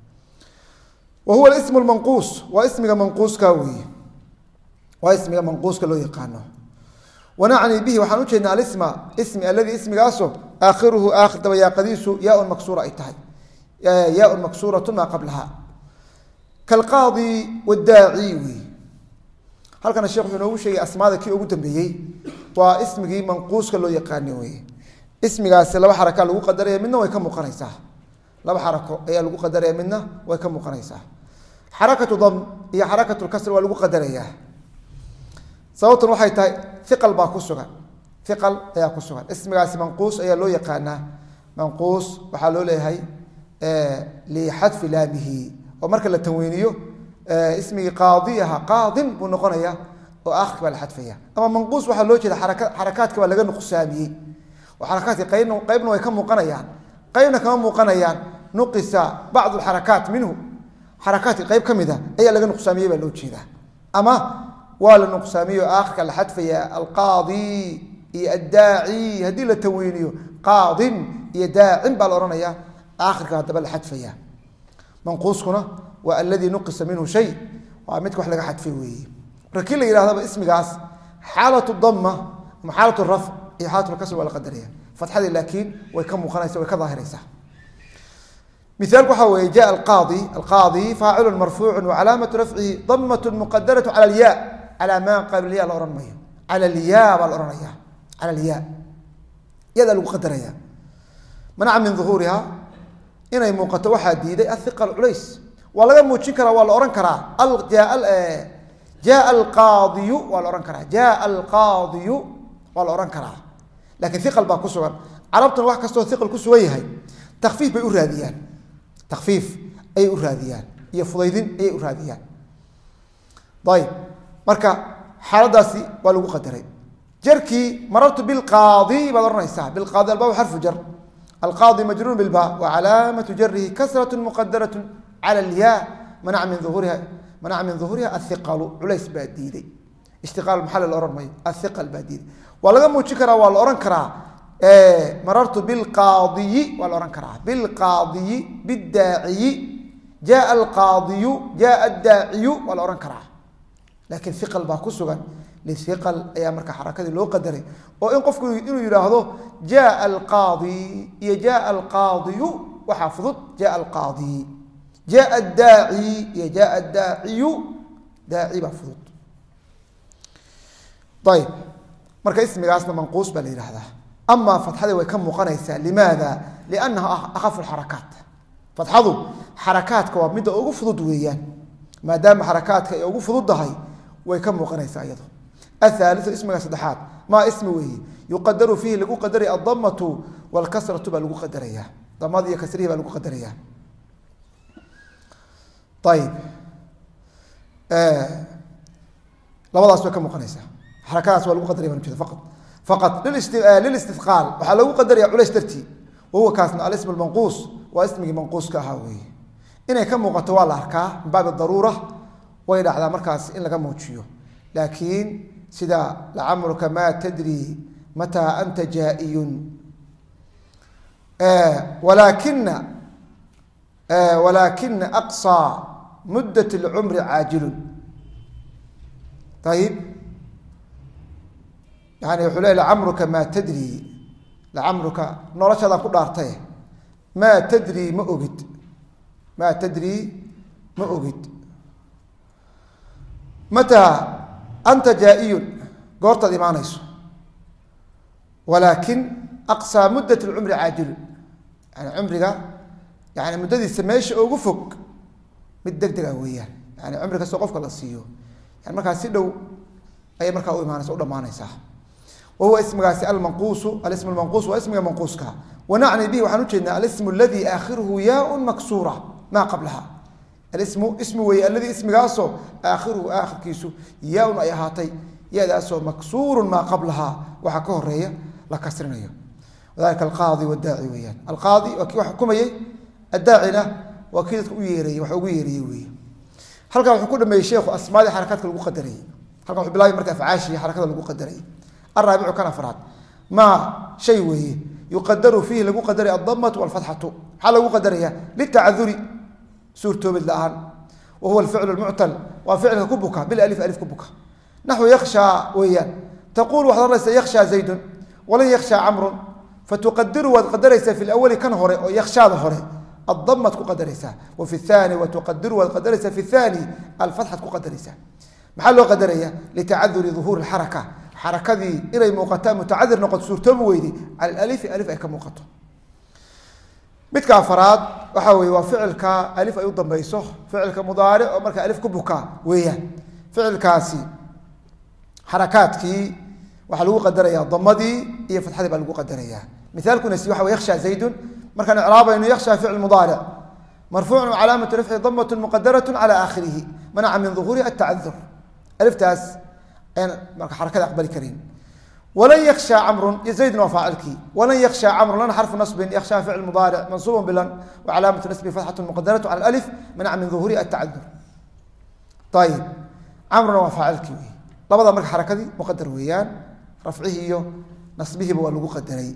wa huwa ismu manquus waa ismiga manquuska weeye waa ismiga manquuska loo yaqaano wanacni bihi waxaan ujeedna alisma ismi aladii ismigaaso aakhiruhu aakhir dabayaaqadiisu yaaun maksuura ay tahay yaaun maksuuratu maa qablaha kalqaadi wadaaci wey halkana sheekh wuxuu inoogu sheegay asmaada kii ugu dambeeyey waa ismigii manquuska loo yaqaani weye ismigaasi laba xaraka lagu qadaraya midna way ka muuqanaysaa laba xarako ayaa lagu qadaraya midna way ka muuqanaysaa xarakatu dam iyo xarakatu lkasr waa lagu qadarayaa sababtan waxay tahay iqal baa ku sugan iqal ayaa ku sugan ismigaasi manquus ayaa loo yaqaanaa manquus waxaa loo leeyahay lixadfi laamihi oo marka la tanweyniyo ismigii qaadi aha qaadin buu noqonaya oo aakhirka baa la xadfaya ama manquus waxaa loo jeeda xarakaadka baa laga nuqsaamiyey oo xarakaadka qaybna way ka muuqanayaan qaybna kama muuqanayaan nuqisa bacdu xarakaat minhu xarakaadka qayb ka mida ayaa laga nuqsaamiyey baa loo jeedaa ama waa la nuqsaamiyo aakhirka la xadfaya alqaadi iyo addaaci haddii la tanweyniyo qaadin iyo daacin baa la ohanaya aakhirka haddaba la xadfaya manquuskuna waa aladii nuqisa minhu shay waa midka wax laga xadfay weeye marka kii la yidhahdaba ismigaas xaalatu dama ama xaalatu rafc iyo xaalatu lkasr waa la qadaraya fatxadii laakiin way ka muuqanaysa way ka daahiraysaa مثال وحوي جاء القاضي فاعل مرفوع وعلامة رفعه ضمة مقدرة على الياء على ما قبل الياء الأورانية على الياء والأورانية على الياء يدا المقدرية منع من ظهورها إن موقت واحد ديدي الثقل عليس ولا موتشكرا ولا أورانكرا جاء القاضي ولا أورانكرا جاء القاضي ولا أورانكرا لكن ثقل باكسوغا عربت واحد كستو ثقل كسويه هي تخفيف بيوراديان تخفيف أي أراديان هي فضيدين أي أراديان طيب مركا حالداسي ولو قدري جركي مررت بالقاضي بدرنيسا بالقاضي الباء حرف جر القاضي مجرور بالباء وعلامة جره كسرة مقدرة على الياء منع من ظهورها الثقل عليس باديدي اشتغال محل الأورمي الثقل باديدي ولا موتشكرا ولا أورنكرا مررت بالقاضي والأورنكرا بالقاضي بالداعي جاء القاضي جاء الداعي والأورنكرا لكن ثقل باكسوغا للثقل أي مركا حركة لو قدري وإن قفك إنه يلاحظه جاء القاضي جاء القاضي وحافظت جاء القاضي جاء الداعي جاء الداعي داعي محفوظ طيب مركا اسمي قاسنا منقوص بل هذا أما فتحة ويكم مقنيسة لماذا؟ لأنها أخف الحركات فتحة حركات كواب مدى أوقف ضدويا ما دام حركات أوقف ضدها ويكم مقنيسة أيضا الثالث اسمه صدحات ما اسمه يقدر فيه لقو قدري الضمة والكسرة بلقو قدرية ضمادية كسرية بلقو قدرية طيب لبضع اسمه كم مقنيسة حركات ولقو قدرية فقط للاستثقال وحلو قدر يا عليش ترتي وهو كاسنا الاسم المنقوص واسمه منقوص كهاوي إنه كم مقتوى الأركاء من باب الضرورة وإلى على مركز إن لقى موتشيو لكن سدا لعمرك ما تدري متى أنت جائي ولكن أقصى مدة العمر عاجل طيب يعني يقول لعمرك ما تدري لعمرك نورش هذا كل أرتيه ما تدري ما تدري ما أجد متى أنت جائي قرط دي معنيس ولكن أقصى مدة العمر عاجل يعني عمرك يعني مدة السماش أوقفك مدة قوية يعني عمرك سوقفك الله سيو يعني مركز سيدو أي مركز أوي معنيس أولا معنيس wahuwa ismigaasi almanquusu alismu lmanquus waa ismiga manquuska wanacni bihi waxaan ujeednaa alismu aladii aakhiruhu yaaun maksuura maa qablaha alismu ismi weeye alladii ismigaasoo aakhiruhu aakhirkiisu yaaun ay ahaatay yadaasoo maksuurun maa qablaha waxaa ka horeeya la kasrinayo wadalika alqaadi wadaaci weeyaan alqaadi waa kii wax xukumayey addaacina waa kii dadka u yeerayey wax ugu yeerayey weeye halkan wuxuu ku dhameeyey sheekhu asmaadii xarakaadka lagu qadarayey halkan wuxuu bilaabay marka afcaashii xarakada lagu qadarayey الرابع كان أفراد ما شيء وهي يقدر فيه لقو قدر الضمة والفتحة حال لقو قدرها للتعذر سورته باللآن وهو الفعل المعتل وفعل كبك بالألف ألف كبك نحو يخشى ويان تقول وحضر ليس يخشى زيد ولن يخشى عمرو فتقدر وتقدريس في الأول كان هوري يخشى ظهره الضمة كقدريس وفي الثاني وتقدر وتقدريس في الثاني الفتحة كقدريس محل قدرية لتعذر ظهور الحركة حركدي إلى موقتا متعذر نقد سورته ويدي على الألف ألف أي كموقته متك أفراد وحوي وفعلك ألف أيضا بيسخ فعلك مضارع ومرك ألف كبكا ويا فعل كاسي حركاتك وحلو قدريا ضمدي هي فتحة بلقو قدريا مثال كنا سيوحى يخشى زيد مرك إعرابه إنه يخشى فعل مضارع مرفوع وعلامة رفعه ضمة مقدرة على آخره منع من ظهوره التعذر ألف تاس marka xarakada aqbali karin walan yakhsha amrun yazid wafa'alki walan yakhsha amrun lan harfu nasb yakhsha fi'l mudari' mansub bilan wa alamatu nasbi fathatun muqaddaratu ala alif man'a min dhuhuri at-ta'addur طيب amrun wafa'alki labada marka xarakadi muqaddar weeyaan rafcihi iyo nasbihi waa lagu qadaray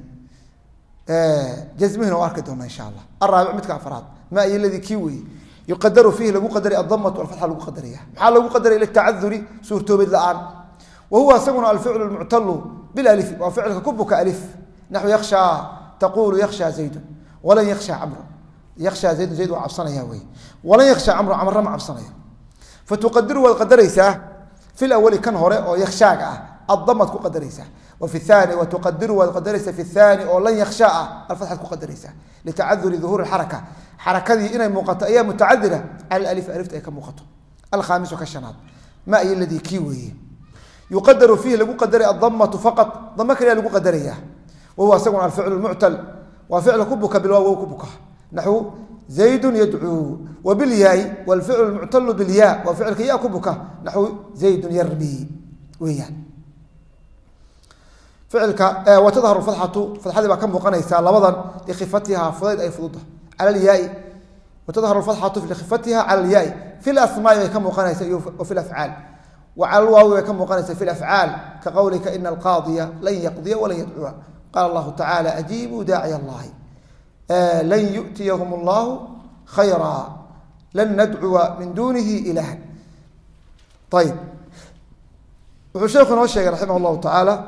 jazmihi waa arki doona insha Allah الرابع midka afraad ma ay ladii kiwi يقدر فيه لو قدر الضمة والفتحة لو قدريها محل لو قدر إلى التعذر سورته باللآن وهو سجن الفعل المعتل بالألف وفعلك كبك ألف نحو يخشى تقول يخشى زيد ولن يخشى عمرو يخشى زيد زيد وعبصنا ياوي ولن يخشى عمرو عمرو مع عبصنا فتقدر والقدريسة في الأول كان هراء ويخشى الضمة كقدريسة وفي الثاني وتقدر والقدريسة في الثاني ولن يخشى الفتحة كقدريسة لتعذر ظهور الحركة حركتي إنها موقتة متعذرة على الألف ألف أي كموقته الخامس كالشناد ما أي الذي كيوي يقدر فيه لقو قدري الضمة فقط ضمك لقو قدرية وهو سجن الفعل المعتل وفعل كبك بالواو وكبك نحو زيد يدعو وبالياء والفعل المعتل بالياء وفعل ياء كبك نحو زيد يرمي ويان فعلك وتظهر الفتحة فتحة بقى كم مقنيسة لبضا لخفتها فضيد أي فضوضة على الياء وتظهر الفتحة في خفتها على الياء في الأسماء كم مقنيسة وفي الأفعال وعلى الواو كم مقنيسة في الأفعال كقولك إن القاضي لن يقضي ولن يدعو قال الله تعالى أجيبوا داعي الله لن يؤتيهم الله خيرا لن ندعو من دونه إلها طيب وشيخنا الشيخ رحمه الله تعالى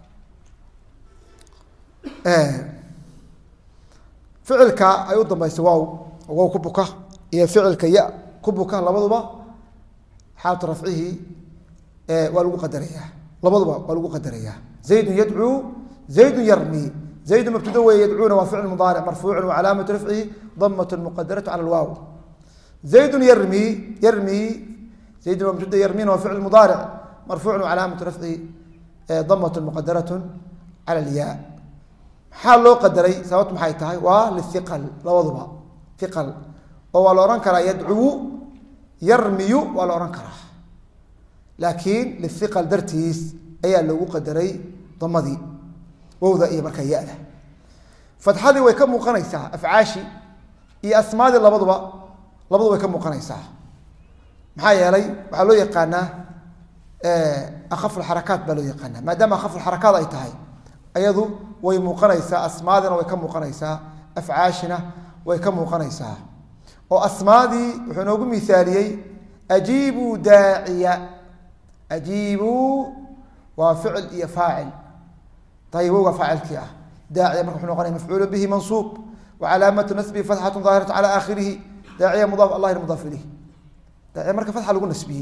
فعلك أيضا ما يسواو وهو كبكة هي فعلك يا كبكة لبضبة حالة رفعه ولو قدرية لبضبة ولو قدرية زيد يدعو زيد يرمي زيد مبتدأ يدعون وفعل مضارع مرفوع وعلامة رفعه ضمة مقدرة على الواو زيد يرمي زيد مبتدأ يرمين وفعل مضارع مرفوع وعلامة رفعه ضمة مقدرة على الياء حال لو قدري سوت maxay tahay waa lithqal lawadaba thiqal oo la oran kara yad'u yarmiyu wala oran kara laakiin lithqal dartiis ayaa lagu qadaray damadii wawda iyo marka yaada fathadi way ka muuqanaysaa afcaashi iyo asmaadi labadaba way ka muuqanaysaa maxaa yeelay waxa loo yaqaanaa akhaf alharakat baa loo yaqaanaa maadaama akhaf alharakat ay tahay ayadu way muuqanaysaa asmaadina way ka muuqanaysaa afcaashina way ka muuqanaysaa oo asmaadii wuxuu noogu miaaliyey ajiibu daaciya ajiibu waa ficil iyo faacil طيب هو فاعلك داعية مرة نقول مفعول به منصوب وعلامة نسبه فتحة ظاهرة على آخره داعية مضاف الله المضاف إليه داعية مرة فتحة لقول نسبه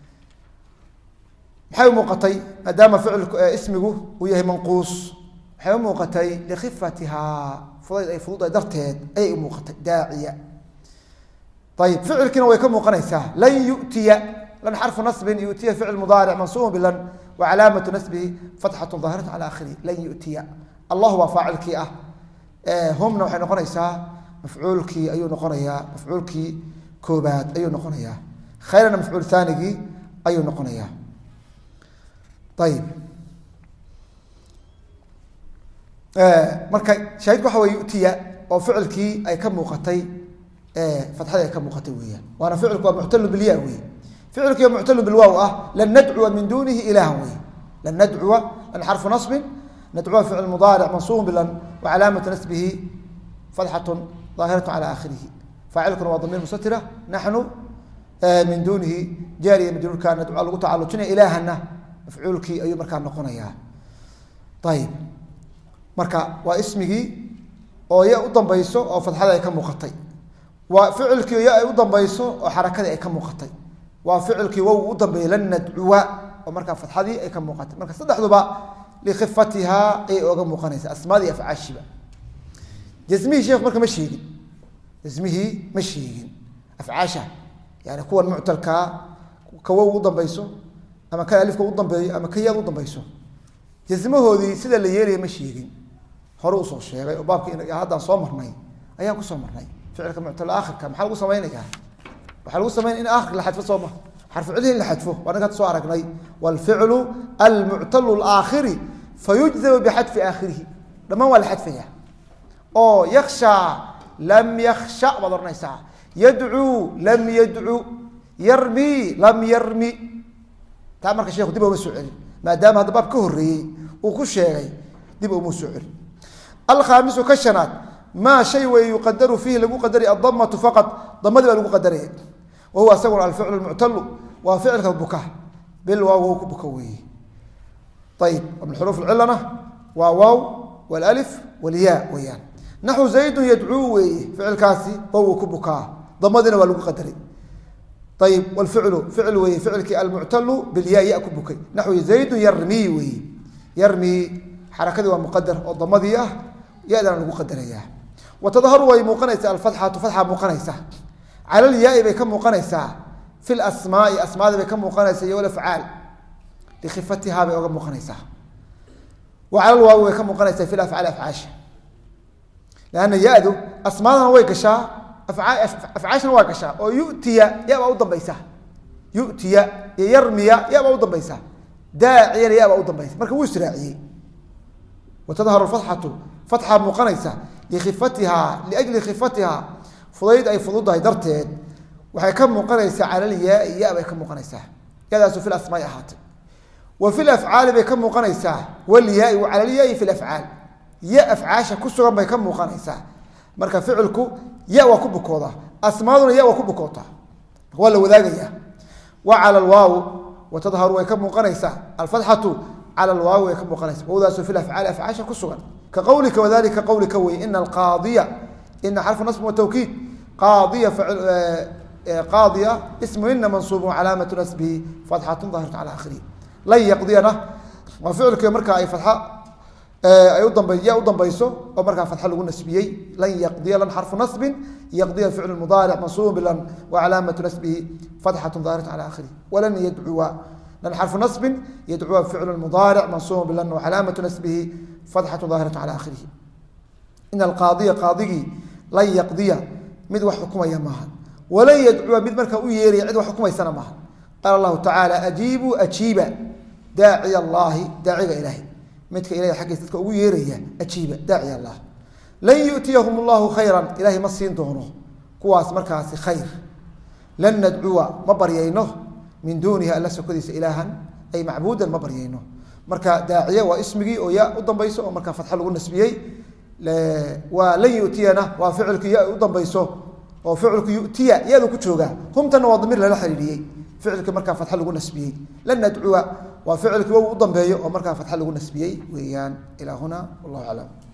حيو موقتي ما دام فعل اسمه وياه منقوص حيو موقتي لخفتها فضيل أي فضوضة درتين أي موقتي داعية طيب فعل كنا ويكون موقنيسة لن يؤتي لن حرف نصب يؤتي فعل مضارع منصوب بلن وعلامة نسبه فتحة ظاهرة على آخره لن يؤتي الله هو فاعلك همنا وحين نقنيسا مفعولك أيو نقنيا مفعولك كوبات أيو نقنيا خيرنا مفعول ثاني أيو نقنيا طيب marka shaahid waxa way yu'tiya oo ficilkii ay ka muuqatay fatxada ay ka muuqatay weeyaan waana ficilku waa mu'tal bil yaa weey ficilku waa mu'tal bil waaw ah lan nad'u min dunihi ilahan weey lan nad'u an harfu nasb nad'u fi'l mudari' mansub bil wa alamat nasbihi fathatun ظاهرة على آخره فاعلكم وضمير مستترة نحن من دونه جاري مجرور كان ندعو الله تعالى جنا إلهنا مفعولك أي مركان نقونيا طيب marka waa ismigi oo ya u dambayso oo fadxada ay ka muuqatay waa ficilkii ya ay u dambayso oo xarakada ay ka muuqatay waa ficilkii waa u dambeeyay lan nad'uwa oo marka fadxadii ay ka muuqatay marka saddexduba li khifatiha ay uga muuqanaysa asmaadi afcaashiba jazmihi sheekh marka ma sheegin jazmihi ma sheegin afcaasha yani kuwa mu'talka ka waa u dambayso ama ka alifka u dambeeyo ama ka ya u dambayso jazmahoodii sida la yeelay ma sheegin hore u soo sheegay oo baabkii hadda soo marnay ayaan ku soo marnay ficilka mu'tal aakhirka maxaa lagu sameeynaya waxa lagu sameeyn in aakhir la xadfo soo xarfu cidin la xadfo waana soo aragnay wal fi'lu al mu'tal al aakhir fayujza bi hadf aakhirih dama wal hadfaya oo yakhsha lam yakhsha badarnaysa yad'u lam yad'u yarmi lam yarmi ta marka sheekhu dib u soo celin maadaama hadda baab ka horeeyay uu ku sheegay dib u soo celin الخامس كشنات ما شيء ويقدر فيه لو قدر الضمه فقط ضمه لو قدره وهو سوى الفعل المعتل وفعل البكاء بالواو بكوي طيب ومن حروف العلنه واو والالف والياء ويان نحو زيد يدعو فعل كاسي وهو كبكاء ضمه لو قدره طيب والفعل فعل وفعلك المعتل بالياء ياكل بكي نحو زيد يرمي يرمي حركته ومقدر الضمه يقدر أن نقدرها وتظهر ويموقنيسة الفتحة فتحة موقنيسة على الياء بكم موقنيسة في الأسماء أسماء بكم موقنيسة والأفعال لخفتها بكم موقنيسة وعلى الواو بكم موقنيسة في الأفعال أفعاش لأن يأذو أسماء ويكشا أفعاش ويكشا ويؤتي يأبى أوضا بيسا يؤتي يرمي يأبى أوضا بيسا داعيا يأبى أوضا بيسا مركب يسرعي وتظهر الفتحة فتحة مقنيسة لخفتها لأجل خفتها فضيد أي فضودها درتين وهي كم مقنيسة على الياء ياء بكم مقنيسة كذا في الأسماء هات وفي الأفعال بكم مقنيسة والياء وعلى الياء في الأفعال ياء أفعاشة كسرا بكم مقنيسة مركب فعلكو ياء وكبكوضة أسماء ياء وكبكوضة ولا وذاقية وعلى الواو وتظهر وكم مقنيسة الفتحة على الواو يكون مقنيسة وذا في الأفعال أفعاشة كسرا كقولك وذلك قولك وي إن القاضية إن حرف نصب وتوكيد قاضية فعل قاضية اسم إن منصوب وعلامة نسبه فتحة ظاهرة على آخره لن يقضينا وفعلك مركا أي فتحة أيضا بيسو ومركا فتحة لغو نسبيي لن يقضي لن حرف نصب يقضي الفعل المضارع منصوب لن وعلامة نسبه فتحة ظاهرة على آخره ولن يدعو لن حرف نصب يدعو فعل المضارع منصوب لن وعلامة نسبه فتحة ظاهرة على آخره إن القاضية قاضي لن يقضي مد وحكم يماها ولن يدعو مد مركا يري عد وحكم يسنى معها قال الله تعالى أجيبوا أجيبا داعي الله داعي إلهي مدك إلهي حق يستدك يري أجيبا داعي الله لن يؤتيهم الله خيرا إلهي مصين دونه كواس مركاسي خير لن ندعو مبريينه من دونها ألا سكديس إلها أي معبودا مبريينه مركا داعية واسمي ويا أضم بيسو ومركا فتح له النسبيي ولن يؤتينا وفعلك يا أضم بيسو وفعلك يؤتي يا ذو كتشوغا هم تنوى ضمير لا حريري فعلك مركا فتح له النسبيي لن ندعو وفعلك أضم بيسو ومركا فتح له النسبيي ويان إلى هنا والله أعلم.